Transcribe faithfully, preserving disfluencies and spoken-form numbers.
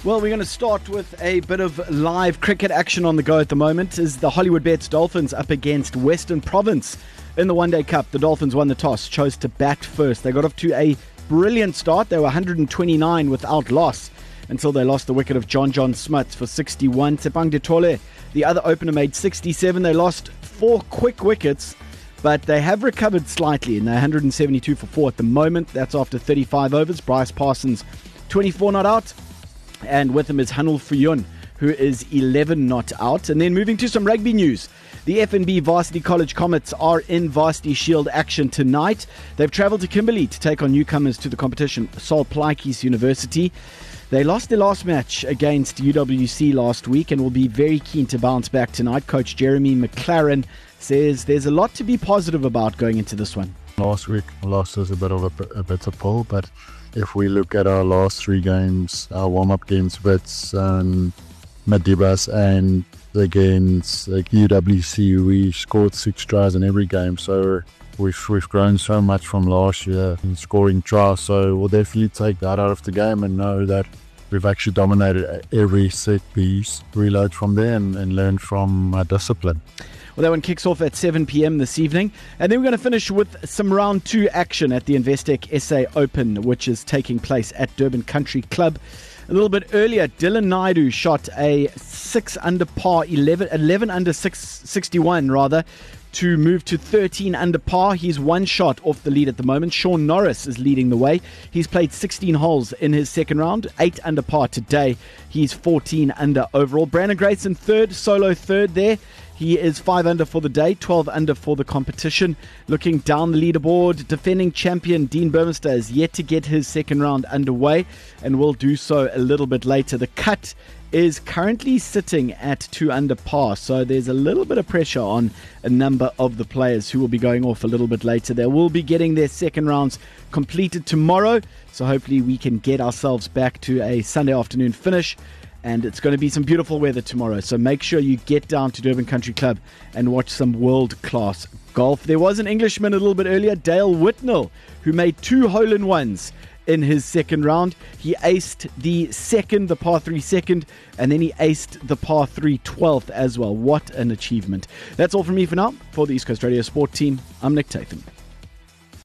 Well, we're going to start with a bit of live cricket action on the go at the moment. Is the Hollywood Bets Dolphins up against Western Province in the One Day Cup. The Dolphins won the toss, chose to bat first. They got off to a brilliant start. They were one hundred twenty-nine without loss until they lost the wicket of John John Smuts for sixty-one. Tshepang de Tole, the other opener, made sixty-seven. They lost four quick wickets, but they have recovered slightly, and they're one hundred seventy-two for four at the moment. That's after thirty-five overs. Bryce Parsons, twenty-four not out. And with him is Hanul Fuyun, who is eleven not out. And then moving to some rugby news. The F N B Varsity College Comets are in Varsity Shield action tonight. They've travelled to Kimberley to take on newcomers to the competition, Sol Plaatjes University. They lost their last match against U W C last week and will be very keen to bounce back tonight. Coach Jeremy McLaren says there's a lot to be positive about going into this one. Last week lost us a bit of a, a bitter pull, but if we look at our last three games, our warm-up games with um, Madibas and against like U W C, we scored six tries in every game. So we've we've grown so much from last year in scoring tries. So we'll definitely take that out of the game and know that we've actually dominated every set piece, reload from there and, and learn from our discipline. Well, that one kicks off at seven p.m. this evening. And then we're going to finish with some round two action at the Investec S A Open, which is taking place at Durban Country Club. A little bit earlier, Dylan Naidu shot a six under par, eleven, eleven under six, sixty-one rather, to move to thirteen under par. He's one shot off the lead at the moment. Sean Norris is leading the way. He's played sixteen holes in his second round, eight under par today. He's fourteen under overall. Brandon Grayson third, solo third there. He is five under for the day, twelve under for the competition. Looking down the leaderboard, defending champion Dean Burmester is yet to get his second round underway and will do so a little bit later. The cut is currently sitting at two under par, so there's a little bit of pressure on a number of the players who will be going off a little bit later. They will be getting their second rounds completed tomorrow, so hopefully we can get ourselves back to a Sunday afternoon finish. And it's going to be some beautiful weather tomorrow. So make sure you get down to Durban Country Club and watch some world-class golf. There was an Englishman a little bit earlier, Dale Whitnell, who made two hole-in-ones in his second round. He aced the second, the par three second, and then he aced the par three twelfth as well. What an achievement. That's all from me for now. For the East Coast Radio Sport team, I'm Nick Tatham.